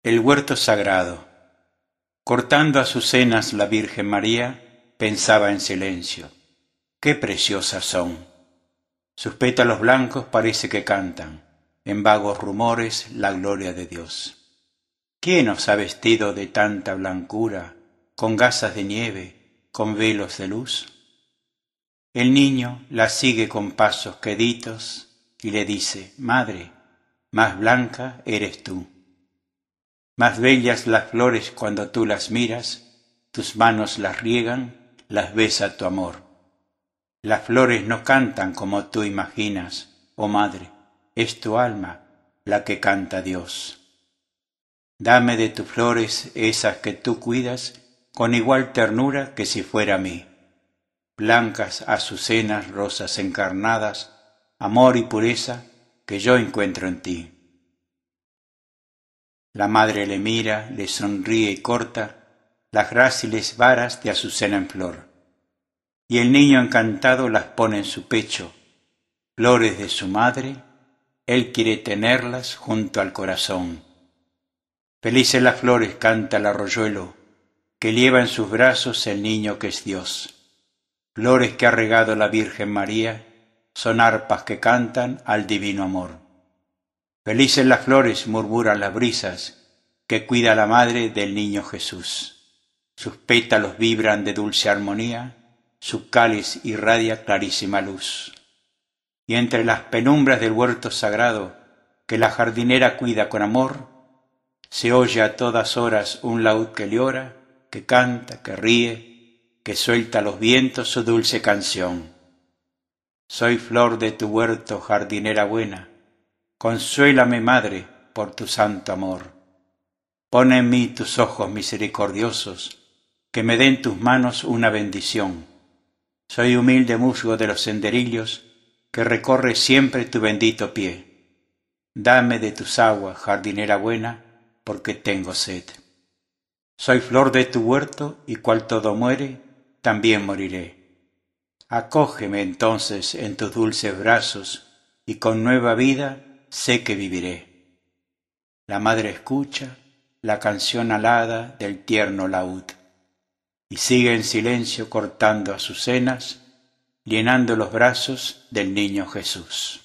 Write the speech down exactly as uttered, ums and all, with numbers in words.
El huerto sagrado. Cortando azucenas la Virgen María, pensaba en silencio. ¡Qué preciosas son! Sus pétalos blancos parece que cantan, en vagos rumores, la gloria de Dios. ¿Quién os ha vestido de tanta blancura, con gasas de nieve, con velos de luz? El niño la sigue con pasos queditos y le dice: Madre, más blanca eres tú. Más bellas las flores cuando tú las miras, tus manos las riegan, las besa tu amor. Las flores no cantan como tú imaginas, oh madre, es tu alma la que canta a Dios. Dame de tus flores esas que tú cuidas con igual ternura que si fuera mí. Blancas azucenas, rosas encarnadas, amor y pureza que yo encuentro en ti. La madre le mira, le sonríe y corta las gráciles varas de azucena en flor. Y el niño encantado las pone en su pecho, flores de su madre, él quiere tenerlas junto al corazón. Felices las flores, canta el arroyuelo, que lleva en sus brazos el niño que es Dios. Flores que ha regado la Virgen María, son arpas que cantan al divino amor. Felices las flores, murmuran las brisas, que cuida la madre del niño Jesús. Sus pétalos vibran de dulce armonía, su cáliz irradia clarísima luz. Y entre las penumbras del huerto sagrado, que la jardinera cuida con amor, se oye a todas horas un laúd que llora, que canta, que ríe, que suelta a los vientos su dulce canción. Soy flor de tu huerto, jardinera buena, consuélame, madre, por tu santo amor. Pon en mí tus ojos misericordiosos, que me den tus manos una bendición. Soy humilde musgo de los senderillos, que recorre siempre tu bendito pie. Dame de tus aguas, jardinera buena, porque tengo sed. Soy flor de tu huerto, y cual todo muere, también moriré. Acógeme entonces en tus dulces brazos, y con nueva vida sé que viviré. La madre escucha la canción alada del tierno laúd, y sigue en silencio cortando azucenas, llenando los brazos del niño Jesús.